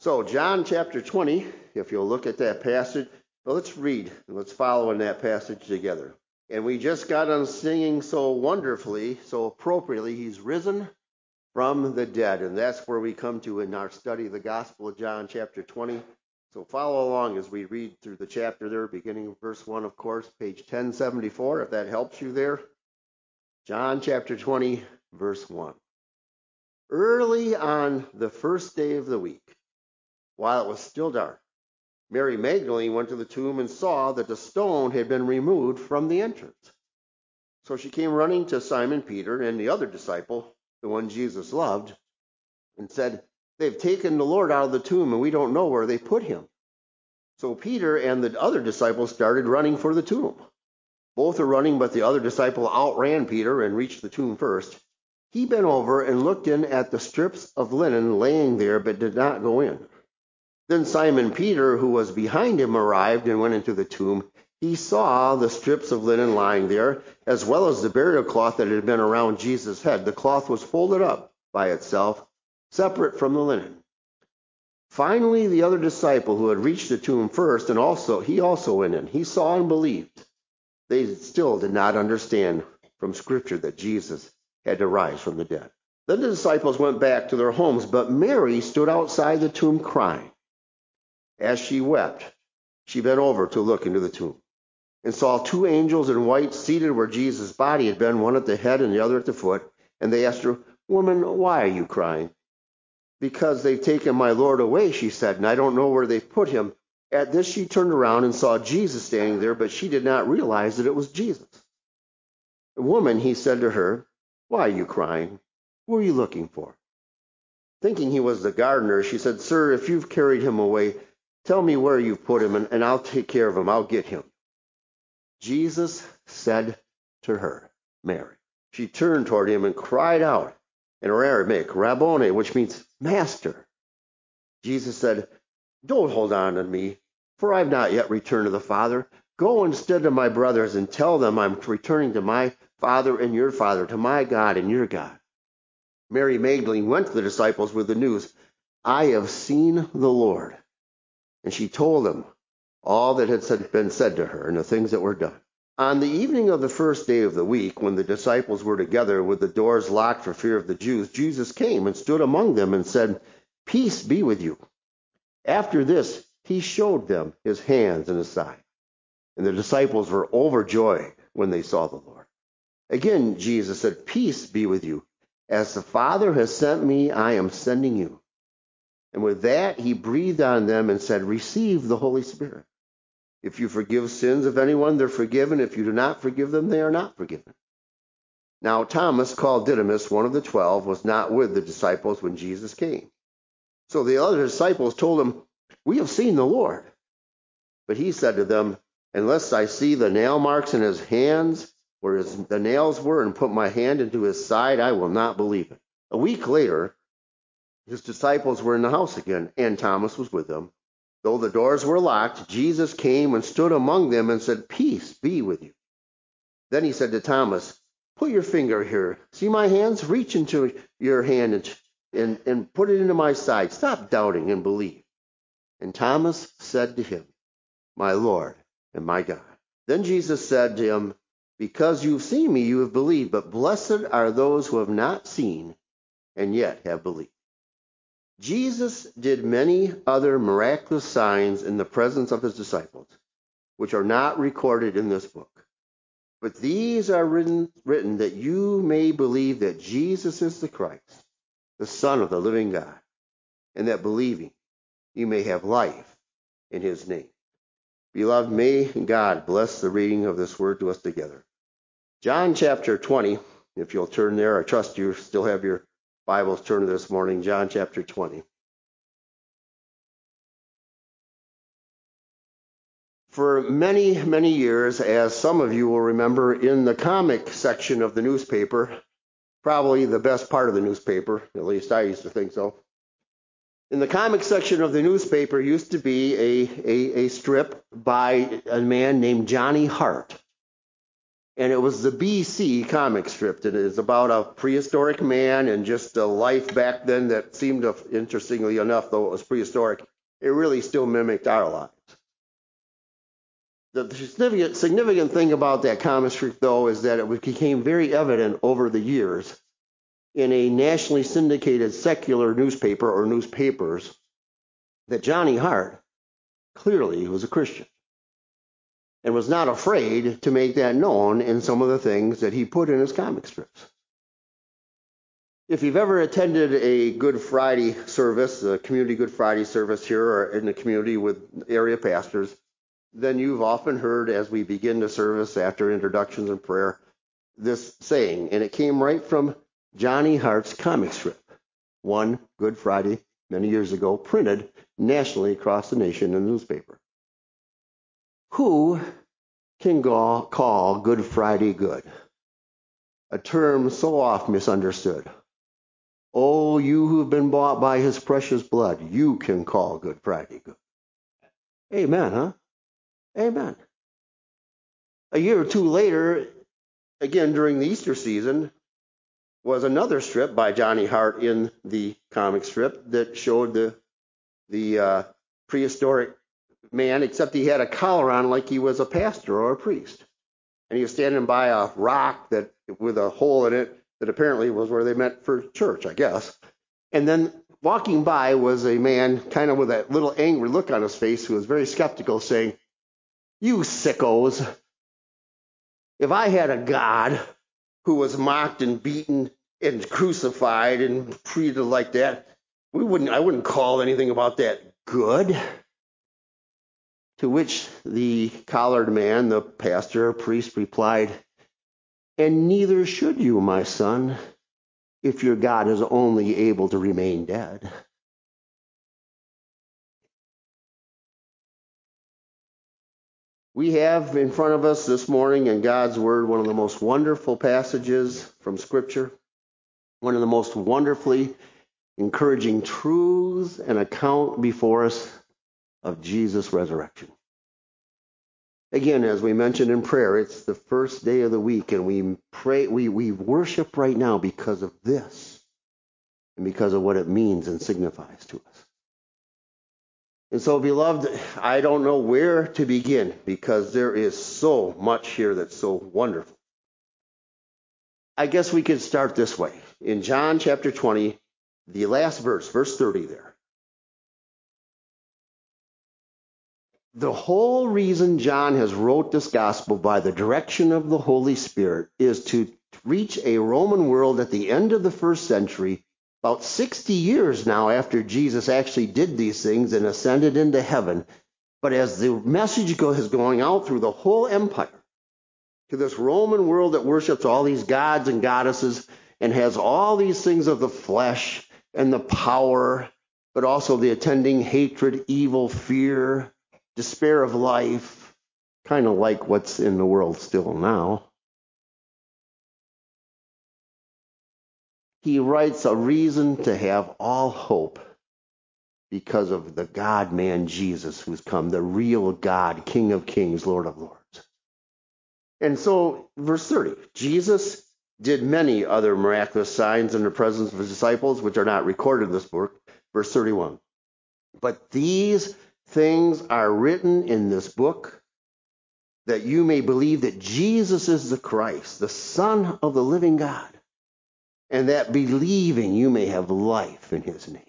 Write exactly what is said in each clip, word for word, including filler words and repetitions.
So John chapter twenty, if you'll look at that passage, well, let's read. Let's follow in that passage together. And we just got on singing so wonderfully, so appropriately, he's risen from the dead. And that's where we come to in our study of the Gospel of John chapter twenty. So follow along as we read through the chapter there, beginning with verse one, of course, page ten seventy-four, if that helps you there. John chapter twenty, verse one. Early on the first day of the week, while it was still dark, Mary Magdalene went to the tomb and saw that the stone had been removed from the entrance. So she came running to Simon Peter and the other disciple, the one Jesus loved, and said, "They've taken the Lord out of the tomb, and we don't know where they put him." So Peter and the other disciple started running for the tomb. Both are running, but the other disciple outran Peter and reached the tomb first. He bent over and looked in at the strips of linen laying there, but did not go in. Then Simon Peter, who was behind him, arrived and went into the tomb. He saw the strips of linen lying there, as well as the burial cloth that had been around Jesus' head. The cloth was folded up by itself, separate from the linen. Finally, the other disciple who had reached the tomb first, and also he also went in. He saw and believed. They still did not understand from Scripture that Jesus had to rise from the dead. Then the disciples went back to their homes, but Mary stood outside the tomb crying. As she wept, she bent over to look into the tomb and saw two angels in white seated where Jesus' body had been, one at the head and the other at the foot. And they asked her, "Woman, why are you crying?" "Because they've taken my Lord away," she said, "and I don't know where they've put him." At this she turned around and saw Jesus standing there, but she did not realize that it was Jesus. "Woman," he said to her, "why are you crying? Who are you looking for?" Thinking he was the gardener, she said, "Sir, if you've carried him away, tell me where you've put him, and, and I'll take care of him. I'll get him." Jesus said to her, "Mary." She turned toward him and cried out in Aramaic, "Rabboni," which means master. Jesus said, "Don't hold on to me, for I've not yet returned to the Father. Go instead to my brothers and tell them I'm returning to my Father and your Father, to my God and your God." Mary Magdalene went to the disciples with the news, "I have seen the Lord." And she told them all that had been said to her and the things that were done. On the evening of the first day of the week, when the disciples were together with the doors locked for fear of the Jews, Jesus came and stood among them and said, "Peace be with you." After this, he showed them his hands and his side. And the disciples were overjoyed when they saw the Lord. Again, Jesus said, "Peace be with you. As the Father has sent me, I am sending you." And with that, he breathed on them and said, "Receive the Holy Spirit. If you forgive sins of anyone, they're forgiven. If you do not forgive them, they are not forgiven." Now Thomas, called Didymus, one of the twelve, was not with the disciples when Jesus came. So the other disciples told him, "We have seen the Lord." But he said to them, "Unless I see the nail marks in his hands, where his, the nails were, and put my hand into his side, I will not believe it." A week later, his disciples were in the house again, and Thomas was with them. Though the doors were locked, Jesus came and stood among them and said, "Peace be with you." Then he said to Thomas, "Put your finger here. See my hands? Reach into your hand and, and, and put it into my side. Stop doubting and believe." And Thomas said to him, "My Lord and my God." Then Jesus said to him, "Because you've seen me, you have believed, but blessed are those who have not seen and yet have believed." Jesus did many other miraculous signs in the presence of his disciples, which are not recorded in this book. But these are written, written that you may believe that Jesus is the Christ, the Son of the living God, and that believing you may have life in his name. Beloved, may God bless the reading of this word to us together. John chapter twenty, if you'll turn there, I trust you still have your Bibles turned this morning. John chapter twenty. For many, many years, as some of you will remember, in the comic section of the newspaper, probably the best part of the newspaper, at least I used to think so. In the comic section of the newspaper used to be a, a, a strip by a man named Johnny Hart. And it was the B C comic strip. It is about a prehistoric man and just a life back then that seemed to, interestingly enough, though it was prehistoric, it really still mimicked our lives. The significant, significant thing about that comic strip, though, is that it became very evident over the years in a nationally syndicated secular newspaper or newspapers that Johnny Hart clearly was a Christian and was not afraid to make that known in some of the things that he put in his comic strips. If you've ever attended a Good Friday service, a community Good Friday service here or in the community with area pastors, then you've often heard as we begin the service after introductions and prayer, this saying, and it came right from Johnny Hart's comic strip, one Good Friday many years ago, printed nationally across the nation in the newspaper. Who can call Good Friday good? A term so oft misunderstood. Oh, you who've been bought by his precious blood, you can call Good Friday good. Amen, huh? Amen. A year or two later, again during the Easter season, was another strip by Johnny Hart in the comic strip that showed the the uh, prehistoric man, except he had a collar on like he was a pastor or a priest. And he was standing by a rock that with a hole in it that apparently was where they met for church, I guess. And then walking by was a man kind of with that little angry look on his face who was very skeptical, saying, "You sickos, if I had a God who was mocked and beaten and crucified and treated like that, we wouldn't I wouldn't call anything about that good." To which the collared man, the pastor or priest, replied, "And neither should you, my son, if your God is only able to remain dead." We have in front of us this morning in God's Word one of the most wonderful passages from Scripture, one of the most wonderfully encouraging truths and account before us of Jesus' resurrection. Again, as we mentioned in prayer, it's the first day of the week, and we pray, we, we worship right now because of this and because of what it means and signifies to us. And so, beloved, I don't know where to begin because there is so much here that's so wonderful. I guess we could start this way. In John chapter twenty, the last verse, verse thirty there. The whole reason John has wrote this gospel by the direction of the Holy Spirit is to reach a Roman world at the end of the first century, about sixty years now after Jesus actually did these things and ascended into heaven. But as the message is going out through the whole empire to this Roman world that worships all these gods and goddesses and has all these things of the flesh and the power, but also the attending hatred, evil, fear, despair of life, kind of like what's in the world still now. He writes a reason to have all hope because of the God-man Jesus who's come, the real God, King of kings, Lord of lords. And so, verse thirty, Jesus did many other miraculous signs in the presence of his disciples, which are not recorded in this book. Verse thirty-one, but these things are written in this book that you may believe that Jesus is the Christ, the Son of the living God, and that believing you may have life in his name.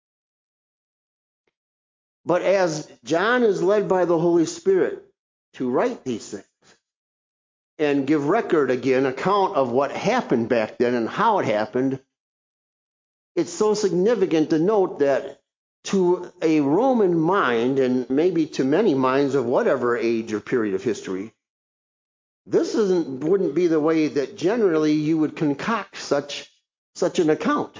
But as John is led by the Holy Spirit to write these things and give record again, account of what happened back then and how it happened, it's so significant to note that to a Roman mind, and maybe to many minds of whatever age or period of history, this isn't wouldn't be the way that generally you would concoct such such an account.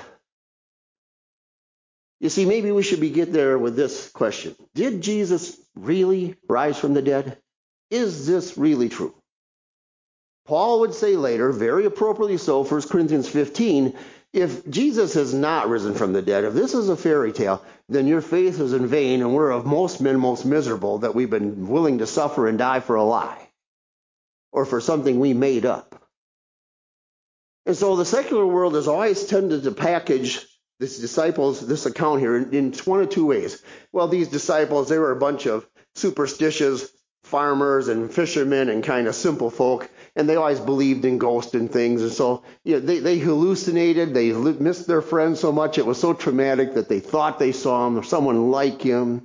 You see, maybe we should begin there with this question. Did Jesus really rise from the dead? Is this really true? Paul would say later, very appropriately so, First Corinthians fifteen, if Jesus has not risen from the dead, if this is a fairy tale, then your faith is in vain, and we're of most men most miserable that we've been willing to suffer and die for a lie. or for something we made up. And so the secular world has always tended to package these disciples, this account here, in, in one of two ways. Well, these disciples, they were a bunch of superstitious farmers and fishermen and kind of simple folk, and they always believed in ghosts and things. And so you know, they, they hallucinated. They missed their friend so much. It was so traumatic that they thought they saw him or someone like him.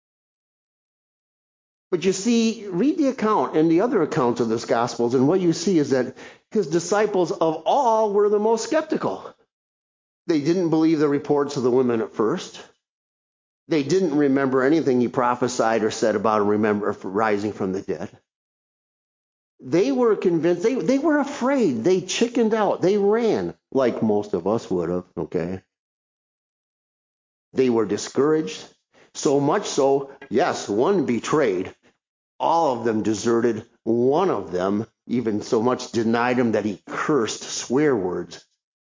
But you see, read the account and the other accounts of this Gospels, and what you see is that his disciples of all were the most skeptical. They didn't believe the reports of the women at first. They didn't remember anything he prophesied or said about him remember rising from the dead. They were convinced, they, they were afraid. They chickened out. They ran, like most of us would have, okay? They were discouraged. So much so, yes, one betrayed. All of them deserted. One of them even so much denied him that he cursed swear words.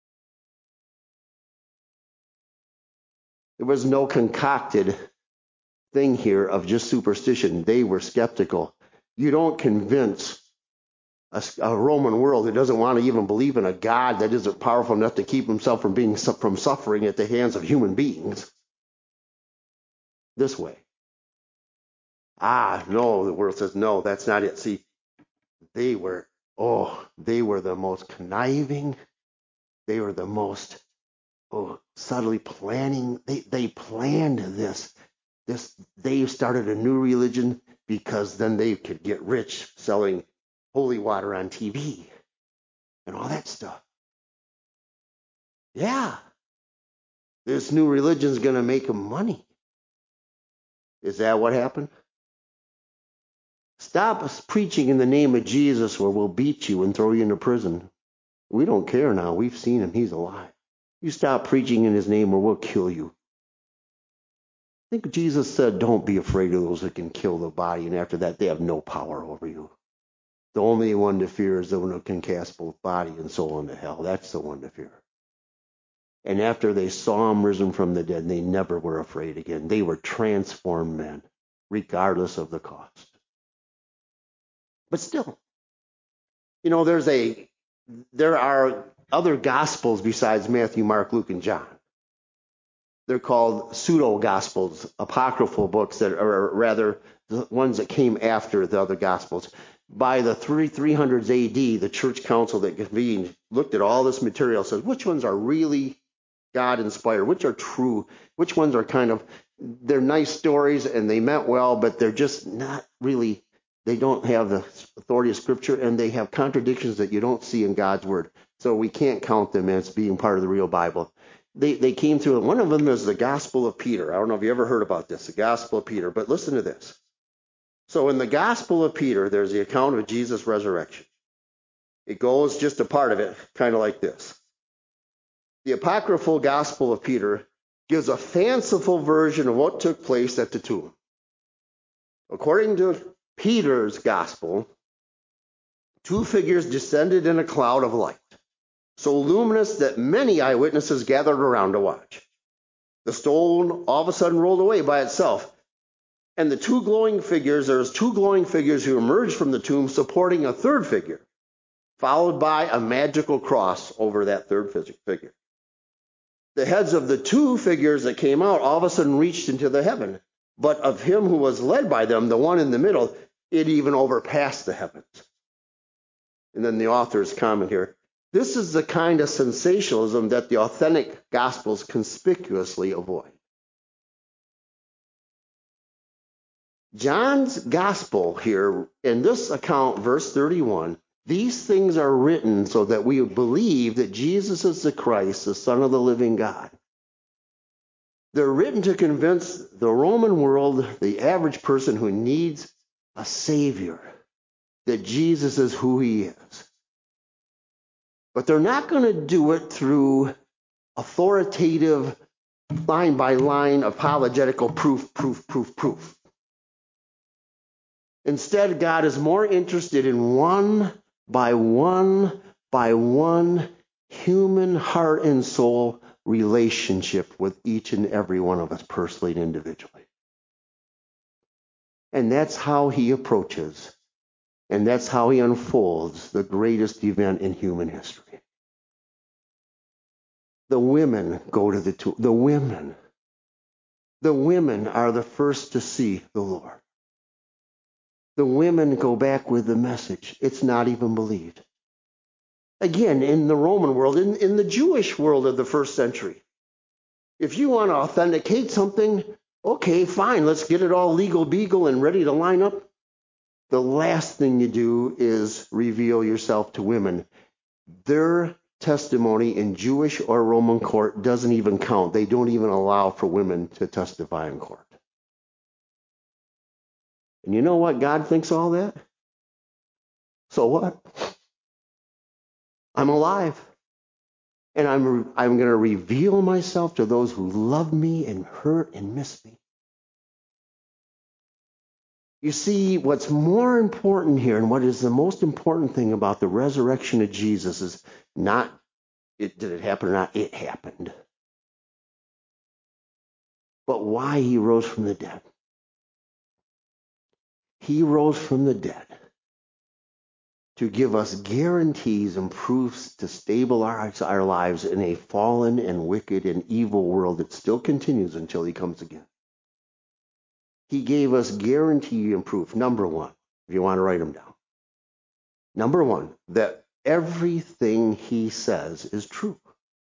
There was no concocted thing here of just superstition. They were skeptical. You don't convince a, a Roman world that doesn't want to even believe in a God that isn't powerful enough to keep himself from being from suffering at the hands of human beings this way. Ah, no, the world says, no, that's not it. See, they were, oh, they were the most conniving. They were the most, oh, subtly planning. They, they planned this. This, they started a new religion because then they could get rich selling holy water on T V and all that stuff. Yeah, this new religion is going to make them money. Is that what happened? Stop preaching in the name of Jesus or we'll beat you and throw you into prison. We don't care now. We've seen him. He's alive. You stop preaching in his name or we'll kill you. I think Jesus said, don't be afraid of those that can kill the body. And after that, they have no power over you. The only one to fear is the one who can cast both body and soul into hell. That's the one to fear. And after they saw him risen from the dead, they never were afraid again. They were transformed men, regardless of the cost. But still, you know, there's a, there are other gospels besides Matthew, Mark, Luke, and John. They're called pseudo-gospels, apocryphal books that are rather the ones that came after the other gospels. By the three hundreds A D, the church council that convened looked at all this material, said which ones are really God-inspired, which are true, which ones are kind of, they're nice stories and they meant well, but they're just not really, they don't have the authority of Scripture and they have contradictions that you don't see in God's Word. So we can't count them as being part of the real Bible. They they came through it. One of them is the Gospel of Peter. I don't know if you ever heard about this, the Gospel of Peter, but listen to this. So in the Gospel of Peter, there's the account of Jesus' resurrection. It goes just a part of it, kind of like this. The apocryphal Gospel of Peter gives a fanciful version of what took place at the tomb. According to Peter's Gospel, two figures descended in a cloud of light, so luminous that many eyewitnesses gathered around to watch. The stone all of a sudden rolled away by itself, and the two glowing figures, there's two glowing figures who emerged from the tomb supporting a third figure, followed by a magical cross over that third figure. The heads of the two figures that came out all of a sudden reached into the heaven, but of him who was led by them, the one in the middle, it even overpassed the heavens. And then the author's comment here. This is the kind of sensationalism that the authentic Gospels conspicuously avoid. John's Gospel here, in this account, verse thirty-one, these things are written so that we believe that Jesus is the Christ, the Son of the living God. They're written to convince the Roman world, the average person who needs a Savior, that Jesus is who he is. But they're not going to do it through authoritative, line-by-line, apologetical proof, proof, proof, proof. Instead, God is more interested in one by one by one human heart and soul relationship with each and every one of us personally and individually. And that's how he approaches And that's how he unfolds the greatest event in human history. The women go to the tomb. The women. The women are the first to see the Lord. The women go back with the message. It's not even believed. Again, in the Roman world, in, in the Jewish world of the first century, if you want to authenticate something, okay, fine, let's get it all legal beagle and ready to line up. The last thing you do is reveal yourself to women. Their testimony in Jewish or Roman court doesn't even count. They don't even allow for women to testify in court. And you know what God thinks of all that? So what? I'm alive. And I'm, I'm going to reveal myself to those who love me and hurt and miss me. You see, what's more important here, and what is the most important thing about the resurrection of Jesus is not, it, did it happen or not? It happened. But why he rose from the dead. He rose from the dead to give us guarantees and proofs to stabilize our lives in a fallen and wicked and evil world that still continues until he comes again. He gave us guarantee and proof, number one, if you want to write them down. Number one, that everything he says is true.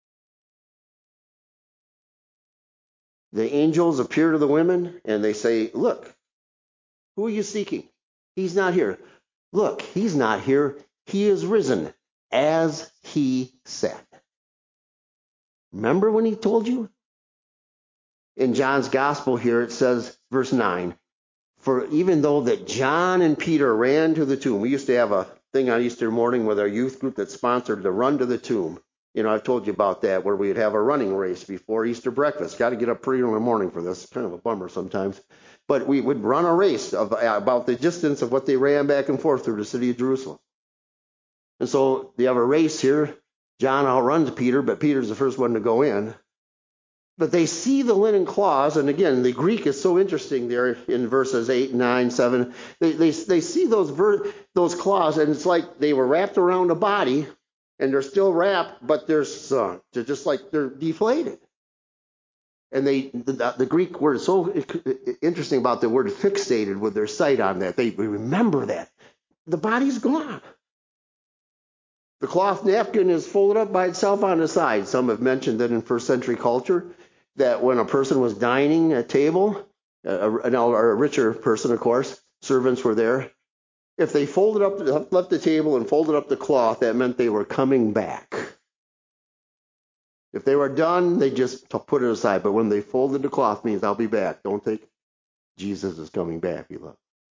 The angels appear to the women and they say, look, who are you seeking? He's not here. Look, he's not here. He is risen, as he said. Remember when he told you? In John's gospel here, it says, verse nine, for even though that John and Peter ran to the tomb, we used to have a thing on Easter morning with our youth group that sponsored the run to the tomb. You know, I've told you about that, where we'd have a running race before Easter breakfast. Got to get up pretty early in the morning for this. Kind of a bummer sometimes. But we would run a race of about the distance of what they ran back and forth through the city of Jerusalem. And so they have a race here. John outruns Peter, but Peter's the first one to go in. But they see the linen cloths, and again, the Greek is so interesting there in verses eight, nine, seven. They they, they see those ver- those cloths, and it's like they were wrapped around a body, and they're still wrapped, but they're sunk. They're just like they're deflated. And they, the, the Greek word is so interesting about the word fixated with their sight on that. They remember that. The body's gone. The cloth napkin is folded up by itself on the side. Some have mentioned that in first century culture, that when a person was dining at table, a, a, a richer person, of course, servants were there. If they folded up, left the table and folded up the cloth, that meant they were coming back. If they were done, they just put it aside. But when they folded the cloth, means I'll be back. Don't think Jesus is coming back, beloved.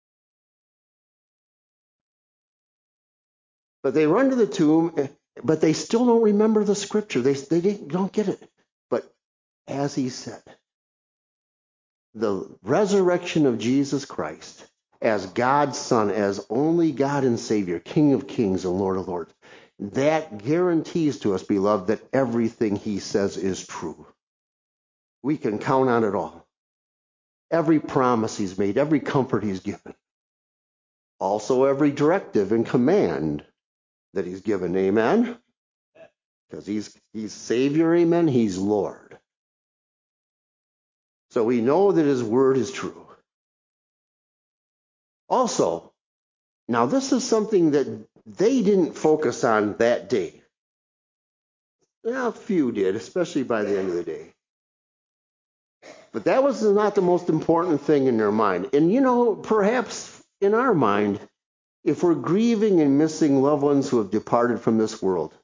But they run to the tomb, but they still don't remember the scripture. They, they don't get it. But as he said, the resurrection of Jesus Christ as God's Son, as only God and Savior, King of Kings and Lord of Lords, that guarantees to us, beloved, that everything he says is true. We can count on it all. Every promise he's made, every comfort he's given. Also every directive and command that he's given. Amen? Because he's, he's Savior, amen? He's Lord. So we know that his word is true. Also, now this is something that they didn't focus on that day. Well, a few did, especially by the end of the day. But that was not the most important thing in their mind. And you know, perhaps in our mind, if we're grieving and missing loved ones who have departed from this world,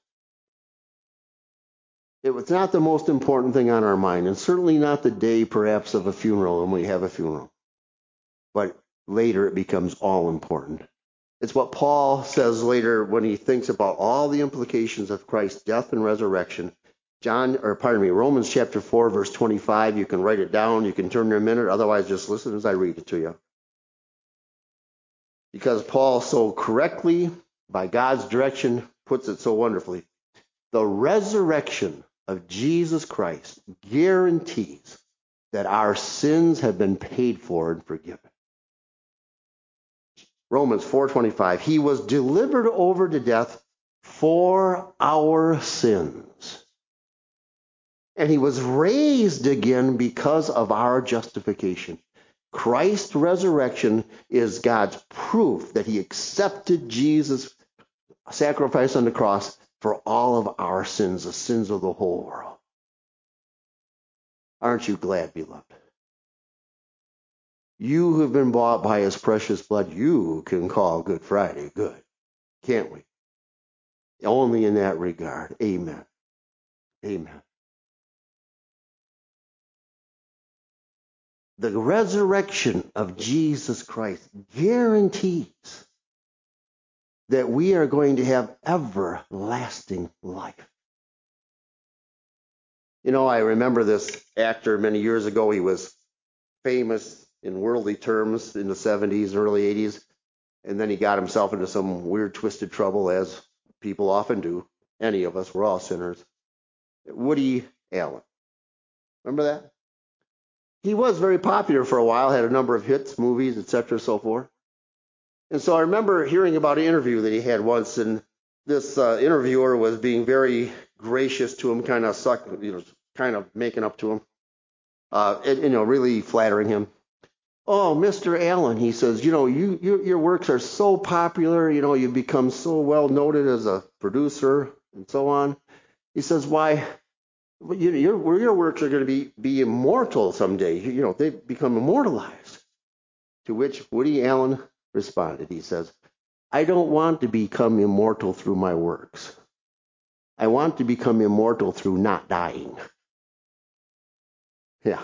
it was not the most important thing on our mind, and certainly not the day, perhaps, of a funeral when we have a funeral. But later it becomes all important. It's what Paul says later when he thinks about all the implications of Christ's death and resurrection. John, or pardon me, Romans chapter four, verse twenty-five. You can write it down. You can turn there a minute. Otherwise, just listen as I read it to you. Because Paul so correctly, by God's direction, puts it so wonderfully. The resurrection of Jesus Christ guarantees that our sins have been paid for and forgiven. Romans four twenty-five. He was delivered over to death for our sins. And he was raised again because of our justification. Christ's resurrection is God's proof that he accepted Jesus' sacrifice on the cross for all of our sins, the sins of the whole world. Aren't you glad, beloved? You who have been bought by his precious blood, you can call Good Friday good, can't we? Only in that regard. Amen. Amen. The resurrection of Jesus Christ guarantees that we are going to have everlasting life. You know, I remember this actor many years ago. He was famous in worldly terms in the seventies, early eighties, and then he got himself into some weird, twisted trouble, as people often do. Any of us, we're all sinners. Woody Allen. Remember that? He was very popular for a while, had a number of hits, movies, et cetera, so forth. And so I remember hearing about an interview that he had once, and this uh, interviewer was being very gracious to him, kind of suck, you know, kind of making up to him, uh, and, you know, really flattering him. Oh, Mister Allen, he says, you know, you, you your works are so popular, you know, you've become so well noted as a producer and so on. He says, why, your your, your works are going to be, be immortal someday. You, you know, they become immortalized. To which Woody Allen responded. He says, I don't want to become immortal through my works. I want to become immortal through not dying. Yeah.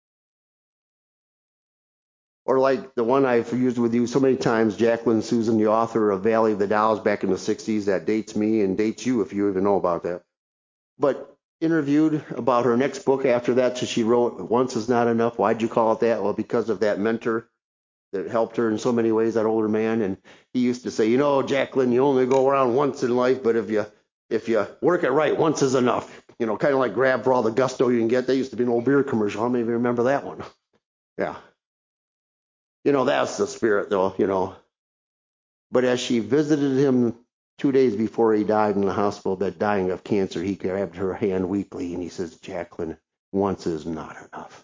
Or like the one I've used with you so many times, Jacqueline Susan, the author of Valley of the Dolls back in the sixties. That dates me and dates you if you even know about that. But interviewed about her next book after that, so she wrote, Once is Not Enough. Why'd you call it that? Well, because of that mentor that helped her in so many ways, that older man. And he used to say, you know, Jacqueline, you only go around once in life, but if you if you work it right, once is enough. You know, kind of like grab for all the gusto you can get. That used to be an old beer commercial. How many of you remember that one? Yeah. You know, that's the spirit, though, you know. But as she visited him two days before he died in the hospital bed, dying of cancer, he grabbed her hand weakly and he says, Jacqueline, once is not enough.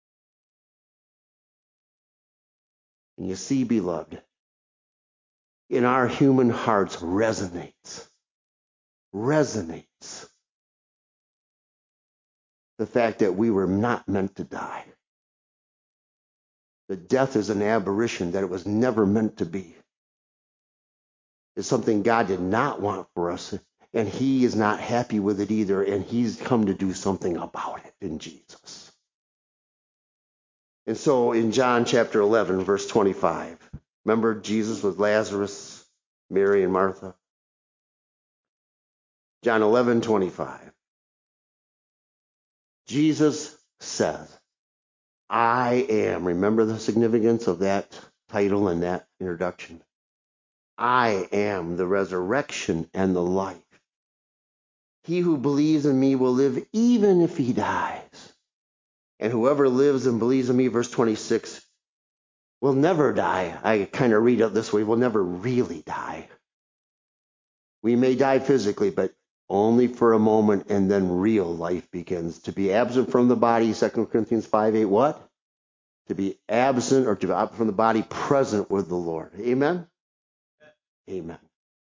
And you see, beloved, in our human hearts resonates, resonates the fact that we were not meant to die. That death is an aberration, that it was never meant to be. It's something God did not want for us, and he is not happy with it either, and he's come to do something about it in Jesus. And so in John chapter eleven, verse twenty-five, remember Jesus with Lazarus, Mary, and Martha? John eleven, twenty-five. Jesus says, I am. Remember the significance of that title and that introduction? I am the resurrection and the life. He who believes in me will live even if he dies. And whoever lives and believes in me, verse twenty-six, will never die. I kind of read it this way, will never really die. We may die physically, but only for a moment, and then real life begins. To be absent from the body, Second Corinthians five eight, what? To be absent or to be absent from the body, present with the Lord. Amen? Amen.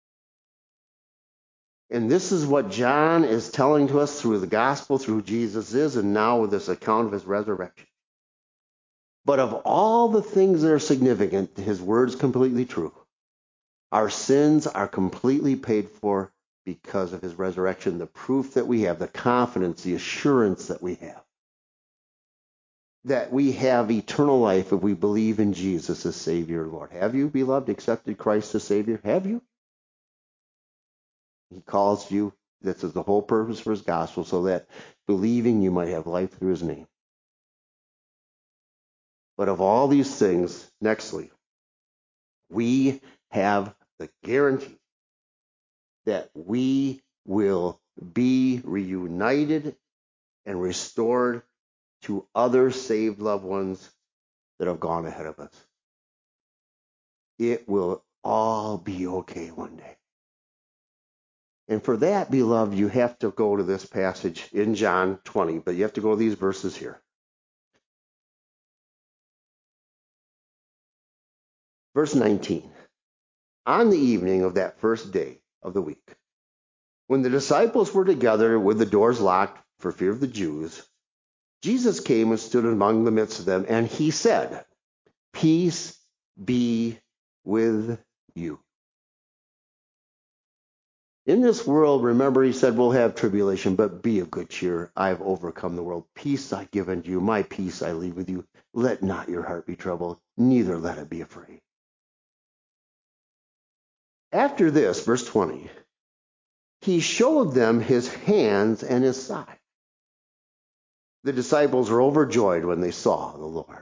And this is what John is telling to us through the gospel, through Jesus is, and now with this account of his resurrection. But of all the things that are significant, his word's completely true. Our sins are completely paid for because of his resurrection, the proof that we have, the confidence, the assurance that we have. That we have eternal life if we believe in Jesus as Savior, Lord. Have you, beloved, accepted Christ as Savior? Have you? He calls you. This is the whole purpose for his gospel, so that believing you might have life through his name. But of all these things, nextly, we have the guarantee that we will be reunited and restored to other saved loved ones that have gone ahead of us. It will all be okay one day. And for that, beloved, you have to go to this passage in John twenty, but you have to go to these verses here. Verse nineteen. On the evening of that first day of the week, when the disciples were together with the doors locked for fear of the Jews, Jesus came and stood among the midst of them, and he said, "Peace be with you." In this world, remember, he said, we'll have tribulation, but be of good cheer. I have overcome the world. Peace I give unto you. My peace I leave with you. Let not your heart be troubled, neither let it be afraid. After this, verse twenty, he showed them his hands and his side. The disciples were overjoyed when they saw the Lord.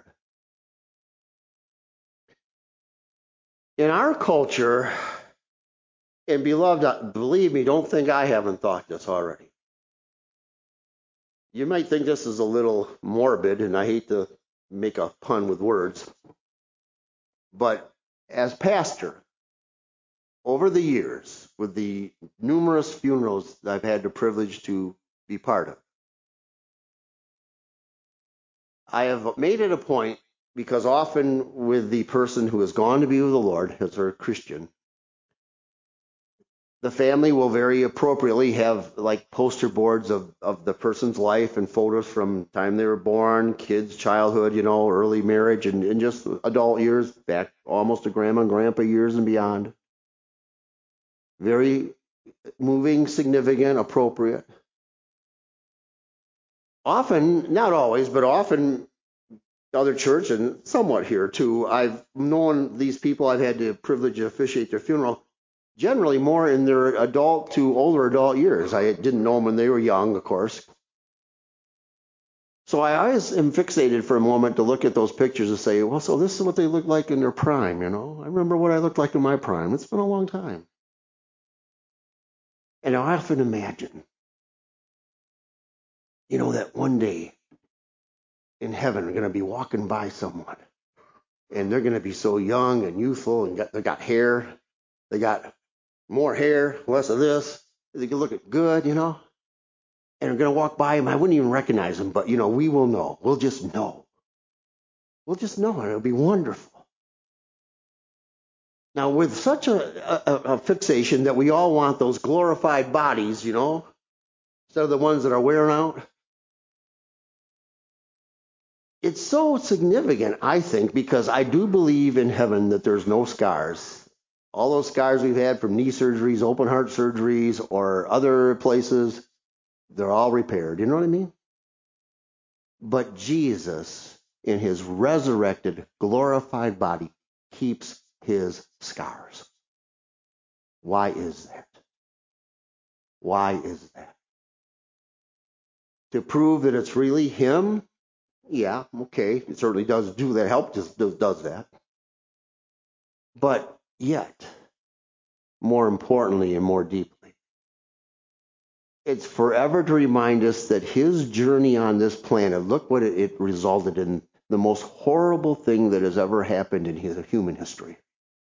In our culture, and beloved, believe me, don't think I haven't thought this already. You might think this is a little morbid, and I hate to make a pun with words, but as pastor, over the years, with the numerous funerals that I've had the privilege to be part of, I have made it a point, because often with the person who has gone to be with the Lord, as a Christian, the family will very appropriately have like poster boards of, of the person's life and photos from time they were born, kids, childhood, you know, early marriage, and, and just adult years, back almost to grandma and grandpa years and beyond. Very moving, significant, appropriate. Often, not always, but often, other church and somewhat here too, I've known these people, I've had the privilege to officiate their funeral, generally more in their adult to older adult years. I didn't know them when they were young, of course. So I always am fixated for a moment to look at those pictures and say, well, so this is what they look like in their prime, you know? I remember what I looked like in my prime. It's been a long time. And I often imagine, you know, that one day in heaven we're going to be walking by someone, and they're going to be so young and youthful, and got, they got hair, they got more hair, less of this. They can look at good, you know. And we're going to walk by them. I wouldn't even recognize them, but, you know, we will know. We'll just know. We'll just know, and it'll be wonderful. Now, with such a, a, a fixation that we all want those glorified bodies, you know, instead of the ones that are wearing out, it's so significant, I think, because I do believe in heaven that there's no scars. All those scars we've had from knee surgeries, open heart surgeries, or other places, they're all repaired. You know what I mean? But Jesus, in his resurrected, glorified body, keeps his scars. Why is that? Why is that? To prove that it's really him? Yeah, okay. It certainly does do that. Help just does, does that. But yet, more importantly and more deeply, it's forever to remind us that his journey on this planet, look what it, it resulted in, the most horrible thing that has ever happened in his, human history.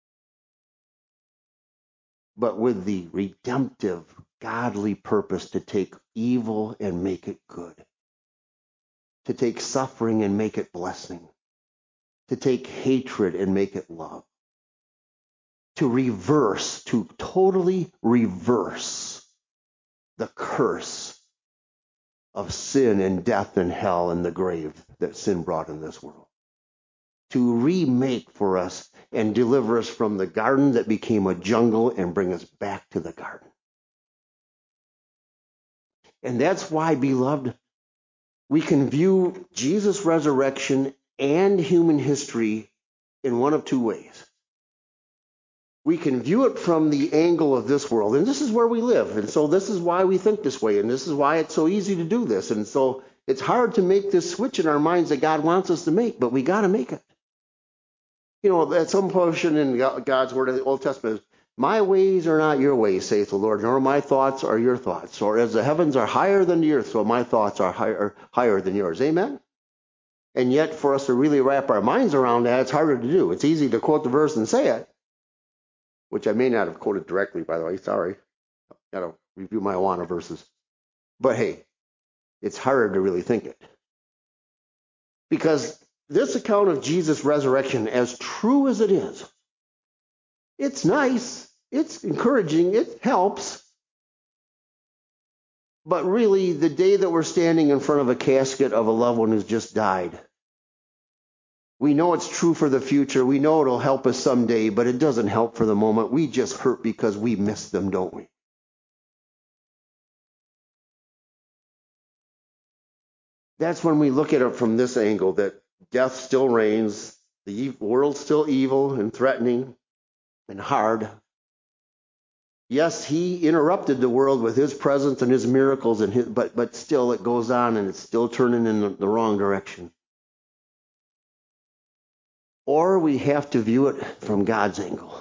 But with the redemptive, godly purpose to take evil and make it good, to take suffering and make it blessing, to take hatred and make it love, to reverse, to totally reverse the curse of sin and death and hell and the grave that sin brought in this world. To remake for us and deliver us from the garden that became a jungle and bring us back to the garden. And that's why, beloved, we can view Jesus' resurrection and human history in one of two ways. We can view it from the angle of this world, and this is where we live, and so this is why we think this way, and this is why it's so easy to do this, and so it's hard to make this switch in our minds that God wants us to make, but we got to make it. You know, at some portion in God's word in the Old Testament, my ways are not your ways, saith the Lord, nor my thoughts are your thoughts. Or as the heavens are higher than the earth, so my thoughts are higher, higher than yours. Amen? And yet, for us to really wrap our minds around that, it's harder to do. It's easy to quote the verse and say it, which I may not have quoted directly, by the way. Sorry. Got to review my Awana verses. But hey, it's harder to really think it. Because this account of Jesus' resurrection, as true as it is, it's nice, it's encouraging, it helps. But really, the day that we're standing in front of a casket of a loved one who's just died, we know it's true for the future. We know it'll help us someday, but it doesn't help for the moment. We just hurt because we miss them, don't we? That's when we look at it from this angle, that death still reigns, the world's still evil and threatening and hard. Yes, he interrupted the world with his presence and his miracles, and his, but, but still it goes on and it's still turning in the, the wrong direction. Or we have to view it from God's angle.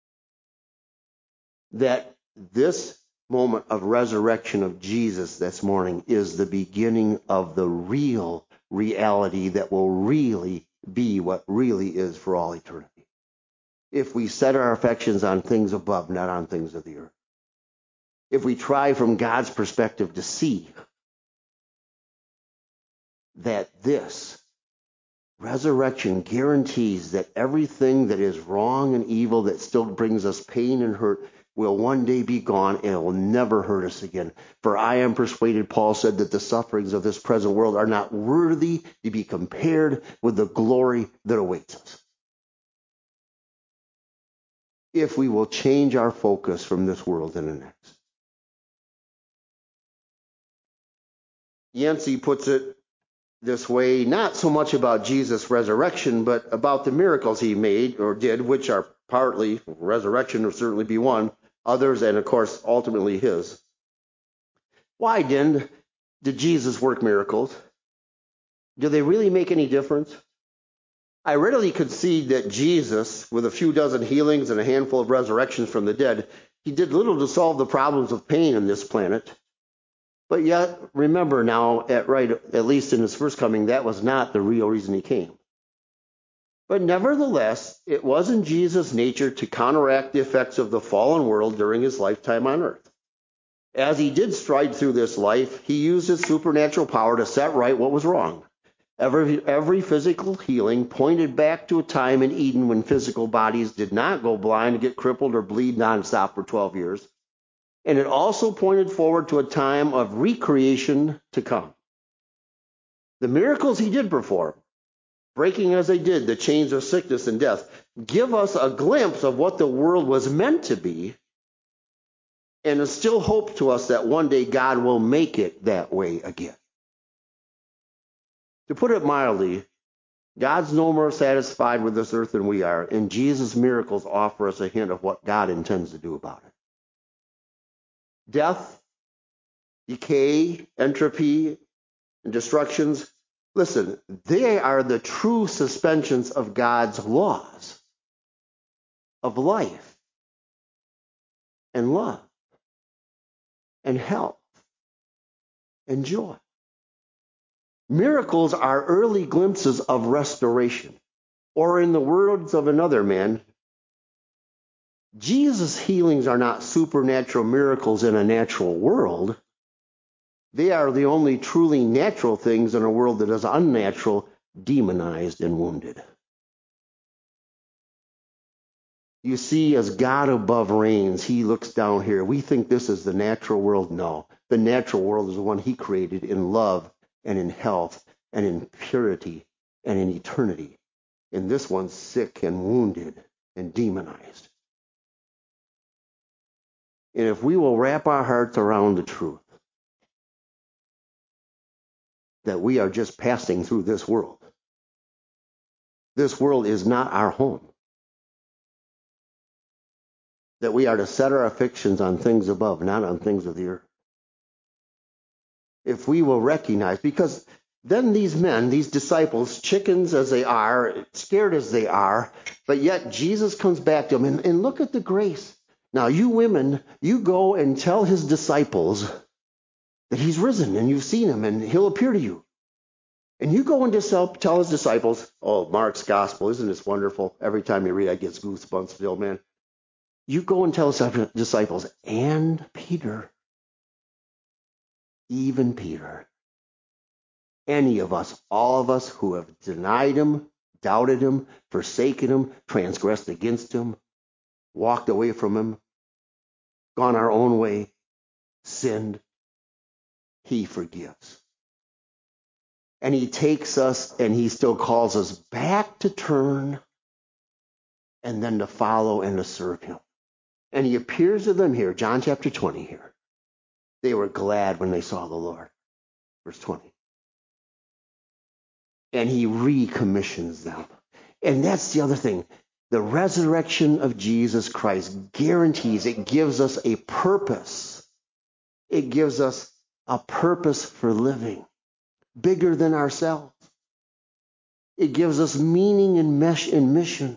That this moment of resurrection of Jesus this morning is the beginning of the real reality that will really be what really is for all eternity. If we set our affections on things above, not on things of the earth. If we try from God's perspective to see that this resurrection guarantees that everything that is wrong and evil that still brings us pain and hurt will one day be gone and it will never hurt us again. For I am persuaded, Paul said, that the sufferings of this present world are not worthy to be compared with the glory that awaits us. If we will change our focus from this world to the next. Yancey puts it this way, not so much about Jesus' resurrection, but about the miracles he made or did, which are partly resurrection, would certainly be one, others, and of course, ultimately his. Why then did Jesus work miracles? Do they really make any difference? I readily concede that Jesus, with a few dozen healings and a handful of resurrections from the dead, he did little to solve the problems of pain on this planet. But yet, remember now, at right, at least in his first coming, that was not the real reason he came. But nevertheless, it was in Jesus' nature to counteract the effects of the fallen world during his lifetime on earth. As he did stride through this life, he used his supernatural power to set right what was wrong. Every, every physical healing pointed back to a time in Eden when physical bodies did not go blind and get crippled or bleed nonstop for twelve years. And it also pointed forward to a time of recreation to come. The miracles he did perform, breaking as they did the chains of sickness and death, give us a glimpse of what the world was meant to be, and is still hope to us that one day God will make it that way again. To put it mildly, God's no more satisfied with this earth than we are, and Jesus' miracles offer us a hint of what God intends to do about it. Death, decay, entropy, and destructions, listen, they are the true suspensions of God's laws of life and love and health and joy. Miracles are early glimpses of restoration, or in the words of another man, Jesus' healings are not supernatural miracles in a natural world. They are the only truly natural things in a world that is unnatural, demonized, and wounded. You see, as God above reigns, he looks down here. We think this is the natural world. No, the natural world is the one he created in love and in health and in purity and in eternity. And this one's sick and wounded and demonized. And if we will wrap our hearts around the truth that we are just passing through this world, this world is not our home, that we are to set our affections on things above, not on things of the earth. If we will recognize, because then these men, these disciples, chickens as they are, scared as they are, but yet Jesus comes back to them, and, and look at the grace. Now, you women, you go and tell his disciples that he's risen and you've seen him and he'll appear to you. And you go and just tell his disciples, oh, Mark's gospel, isn't this wonderful? Every time you read, I get goosebumps still, man. You go and tell his disciples, and Peter, even Peter, any of us, all of us who have denied him, doubted him, forsaken him, transgressed against him, walked away from him, gone our own way, sinned, he forgives. And he takes us and he still calls us back to turn and then to follow and to serve him. And he appears to them here, John chapter twenty here. They were glad when they saw the Lord. Verse twenty. And he recommissions them. And that's the other thing. The resurrection of Jesus Christ guarantees, it gives us a purpose. It gives us a purpose for living, bigger than ourselves. It gives us meaning and mesh and mission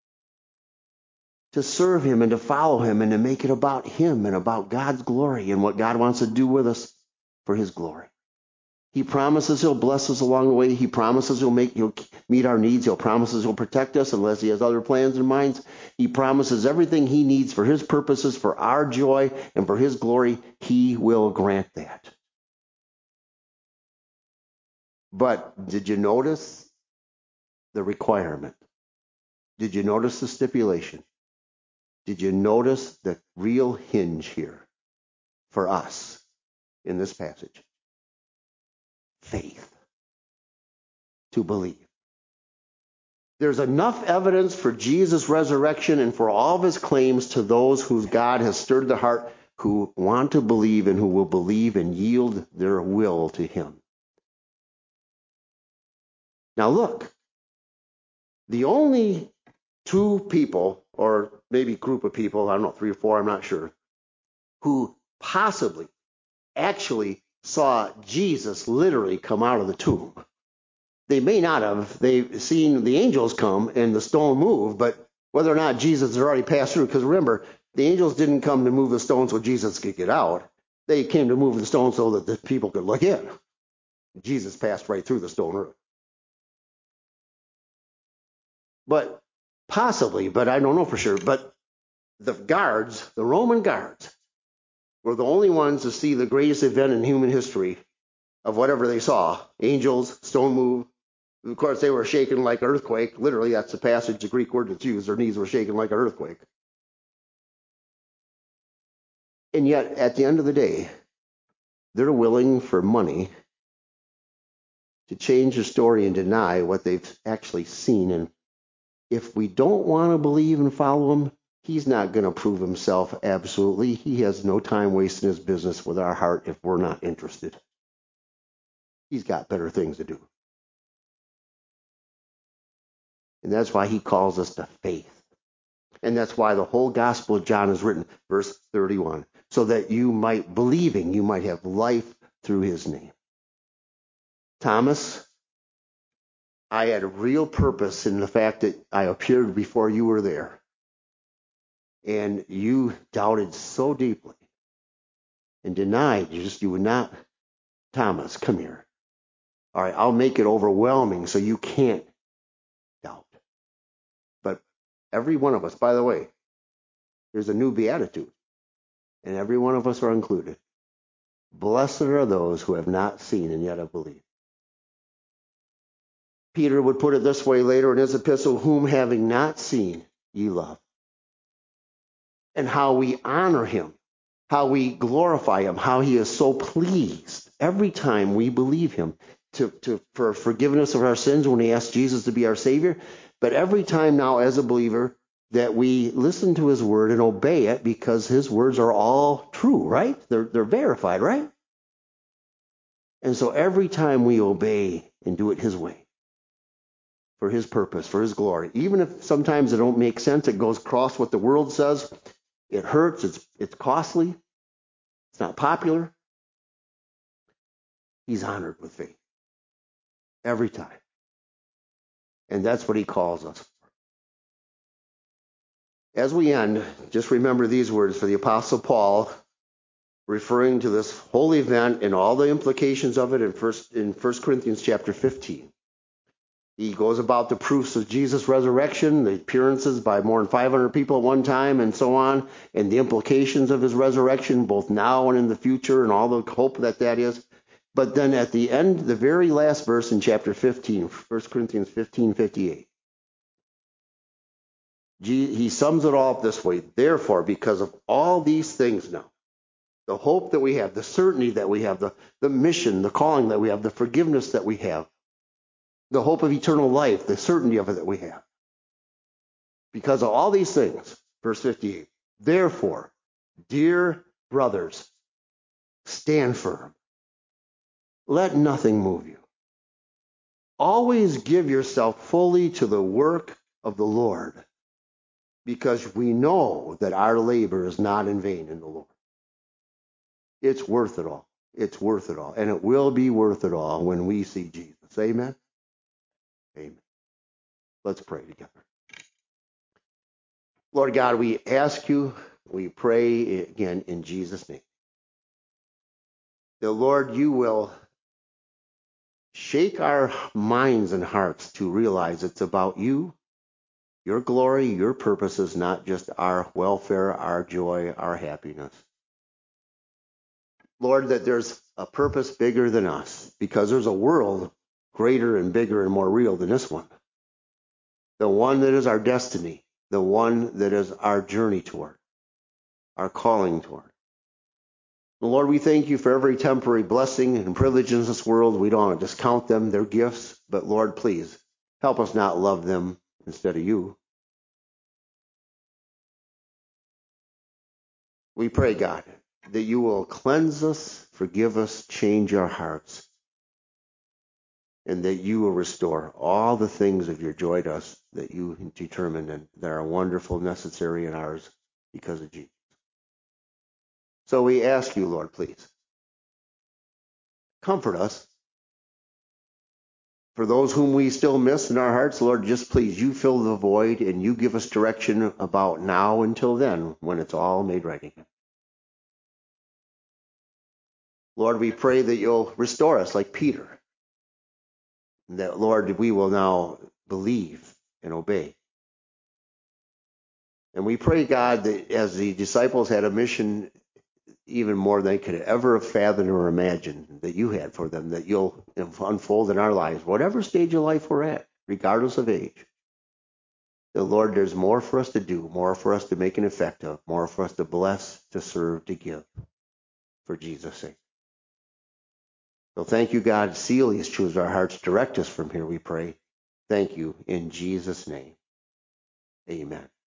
to serve him and to follow him and to make it about him and about God's glory and what God wants to do with us for his glory. He promises he'll bless us along the way. He promises he'll make he'll meet our needs. He'll promises he'll protect us unless he has other plans in mind. He promises everything he needs for his purposes, for our joy, and for his glory. He will grant that. But did you notice the requirement? Did you notice the stipulation? Did you notice the real hinge here for us in this passage? Faith. To believe. There's enough evidence for Jesus' resurrection and for all of his claims to those whose God has stirred the heart, who want to believe and who will believe and yield their will to him. Now look, the only two people, or maybe group of people, I don't know, three or four, I'm not sure, who possibly actually saw Jesus literally come out of the tomb. They may not have. They've seen the angels come and the stone move, but whether or not Jesus has already passed through, because remember, the angels didn't come to move the stone so Jesus could get out. They came to move the stone so that the people could look in. Jesus passed right through the stone roof. But possibly, but I don't know for sure, but the guards, the Roman guards, were the only ones to see the greatest event in human history of whatever they saw. Angels, stone move. Of course, they were shaken like an earthquake. Literally, that's the passage, the Greek word that's used. Their knees were shaken like an earthquake. And yet, at the end of the day, they're willing for money to change the story and deny what they've actually seen. And if we don't want to believe and follow him, he's not going to prove himself absolutely. He has no time wasting his business with our heart if we're not interested. He's got better things to do. And that's why he calls us to faith. And that's why the whole Gospel of John is written, verse thirty-one, so that you might, believing, you might have life through his name. Thomas, I had a real purpose in the fact that I appeared before you were there. And you doubted so deeply and denied. You just, you would not. Thomas, come here. All right, I'll make it overwhelming so you can't doubt. But every one of us, by the way, there's a new beatitude. And every one of us are included. Blessed are those who have not seen and yet have believed. Peter would put it this way later in his epistle, whom having not seen, ye love. And how we honor him, how we glorify him, how he is so pleased every time we believe him to, to for forgiveness of our sins when we ask Jesus to be our Savior. But every time now as a believer that we listen to his word and obey it because his words are all true, right? They're, they're verified, right? And so every time we obey and do it his way, for his purpose, for his glory, even if sometimes it don't make sense, it goes across what the world says, it hurts, it's it's costly, it's not popular, he's honored with faith. Every time. And that's what he calls us for. As we end, just remember these words for the Apostle Paul, referring to this whole event and all the implications of it in First in First Corinthians chapter fifteen. He goes about the proofs of Jesus' resurrection, the appearances by more than five hundred people at one time, and so on, and the implications of his resurrection, both now and in the future, and all the hope that that is. But then at the end, the very last verse in chapter fifteen, First Corinthians fifteen fifty-eight, he sums it all up this way. Therefore, because of all these things now, the hope that we have, the certainty that we have, the, the mission, the calling that we have, the forgiveness that we have, the hope of eternal life, the certainty of it that we have. Because of all these things, verse fifty-eight, therefore, dear brothers, stand firm. Let nothing move you. Always give yourself fully to the work of the Lord, because we know that our labor is not in vain in the Lord. It's worth it all. It's worth it all. And it will be worth it all when we see Jesus. Amen? Amen. Let's pray together. Lord God, we ask you, we pray again in Jesus' name, that Lord, you will shake our minds and hearts to realize it's about you, your glory, your purposes, not just our welfare, our joy, our happiness. Lord, that there's a purpose bigger than us, because there's a world greater and bigger and more real than this one. The one that is our destiny, the one that is our journey toward, our calling toward. Lord, we thank you for every temporary blessing and privilege in this world. We don't want to discount them, they're gifts, but Lord, please help us not love them instead of you. We pray, God, that you will cleanse us, forgive us, change our hearts, and that you will restore all the things of your joy to us that you determined and that are wonderful, necessary, and ours because of Jesus. So we ask you, Lord, please, comfort us. For those whom we still miss in our hearts, Lord, just please, you fill the void and you give us direction about now until then, when it's all made right again. Lord, we pray that you'll restore us like Peter. That, Lord, we will now believe and obey. And we pray, God, that as the disciples had a mission even more than they could ever have fathomed or imagined that you had for them, that you'll unfold in our lives, whatever stage of life we're at, regardless of age. That, Lord, there's more for us to do, more for us to make an effect of, more for us to bless, to serve, to give, for Jesus' sake. So thank you, God. Seal these truths in our hearts. Direct us from here, we pray. Thank you in Jesus' name. Amen.